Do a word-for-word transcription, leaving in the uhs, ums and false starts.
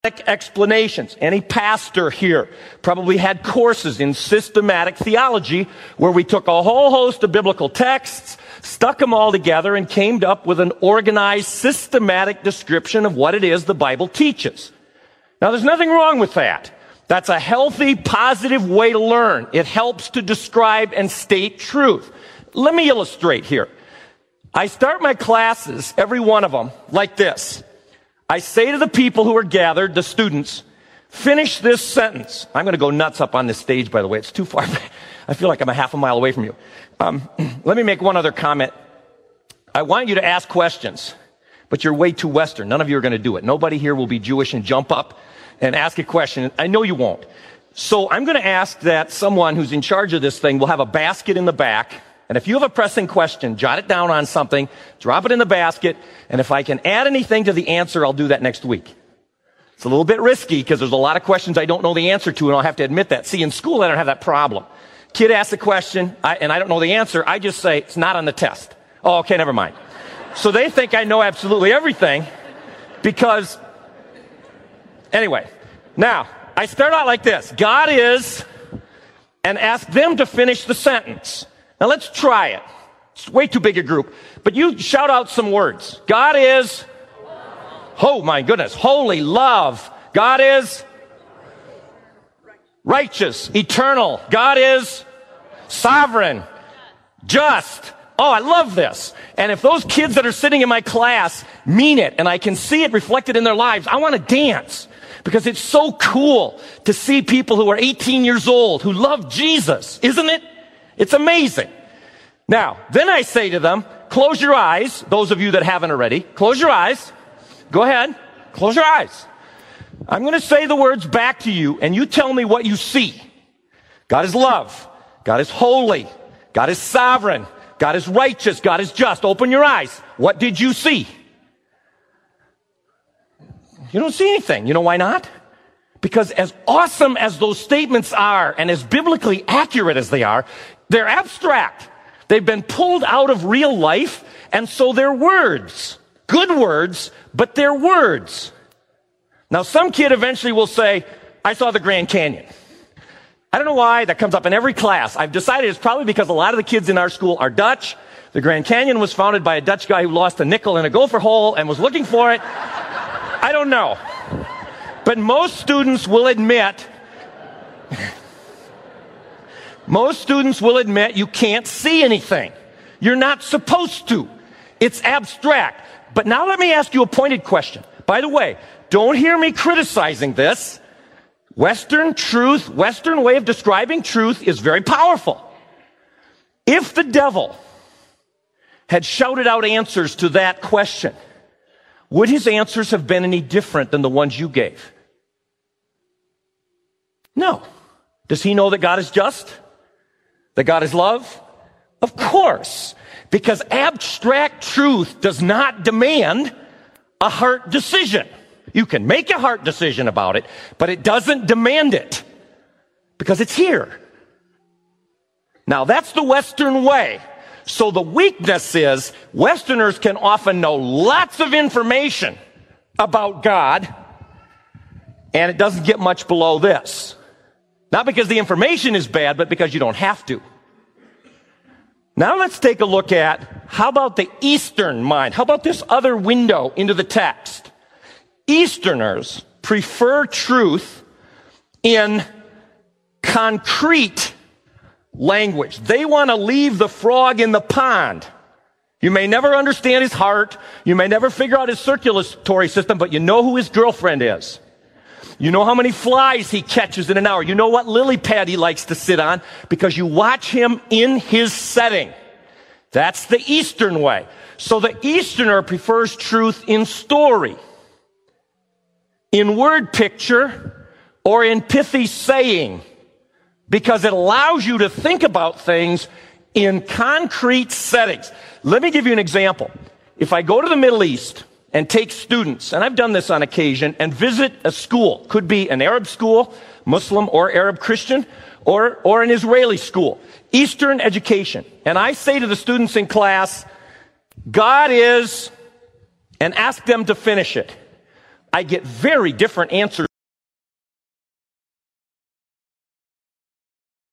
explanations. Any pastor here probably had courses in systematic theology where we took a whole host of biblical texts, stuck them all together, and came up with an organized, systematic description of what it is the Bible teaches. Now, there's nothing wrong with that. That's a healthy, positive way to learn. It helps to describe and state truth. Let me illustrate here. I start my classes, every one of them, like this. I say to the people who are gathered, the students, finish this sentence. I'm going to go nuts up on this stage, by the way. It's too far. I feel like I'm a half a mile away from you. Um, let me make one other comment. I want you to ask questions, but you're way too Western. None of you are going to do it. Nobody here will be Jewish and jump up and ask a question. I know you won't. So I'm going to ask that someone who's in charge of this thing will have a basket in the back. And if you have a pressing question, jot it down on something, drop it in the basket, and if I can add anything to the answer, I'll do that next week. It's a little bit risky because there's a lot of questions I don't know the answer to, and I'll have to admit that. See, in school, I don't have that problem. Kid asks a question, I, and I don't know the answer. I just say, it's not on the test. Oh, okay, never mind. So they think I know absolutely everything because, anyway. Now, I start out like this. God is, and ask them to finish the sentence. Now let's try it. It's way too big a group. But you shout out some words. God is, oh my goodness, holy, love. God is righteous, eternal. God is sovereign, just. Oh, I love this. And if those kids that are sitting in my class mean it, and I can see it reflected in their lives, I want to dance. Because it's so cool to see people who are eighteen years old who love Jesus, isn't it? It's amazing. Now, then I say to them, close your eyes. Those of you that haven't already, close your eyes. Go ahead. Close your eyes. I'm going to say the words back to you, and you tell me what you see. God is love. God is holy. God is sovereign. God is righteous. God is just. Open your eyes. What did you see? You don't see anything. You know why not? Because as awesome as those statements are and as biblically accurate as they are, they're abstract. They've been pulled out of real life, and so they're words. Good words, but they're words. Now, some kid eventually will say, I saw the Grand Canyon. I don't know why. That comes up in every class. I've decided it's probably because a lot of the kids in our school are Dutch. The Grand Canyon was founded by a Dutch guy who lost a nickel in a gopher hole and was looking for it. I don't know. But most students will admit, most students will admit you can't see anything. You're not supposed to. It's abstract. But now let me ask you a pointed question. By the way, don't hear me criticizing this. Western truth, Western way of describing truth is very powerful. If the devil had shouted out answers to that question, would his answers have been any different than the ones you gave? No. Does he know that God is just? That God is love? Of course. Because abstract truth does not demand a heart decision. You can make a heart decision about it, but it doesn't demand it. Because it's here. Now that's the Western way. So the weakness is Westerners can often know lots of information about God, and it doesn't get much below this. Not because the information is bad, but because you don't have to. Now let's take a look at, how about the Eastern mind? How about this other window into the text? Easterners prefer truth in concrete language. They want to leave the frog in the pond. You may never understand his heart. You may never figure out his circulatory system, but you know who his girlfriend is. You know how many flies he catches in an hour. You know what lily pad he likes to sit on because you watch him in his setting. That's the Eastern way. So the Easterner prefers truth in story, in word picture, or in pithy saying, because it allows you to think about things in concrete settings. Let me give you an example. If I go to the Middle East and take students, and I've done this on occasion, and visit a school, could be an Arab school, Muslim or Arab Christian, or, or an Israeli school, Eastern education, and I say to the students in class, God is, and ask them to finish it. I get very different answers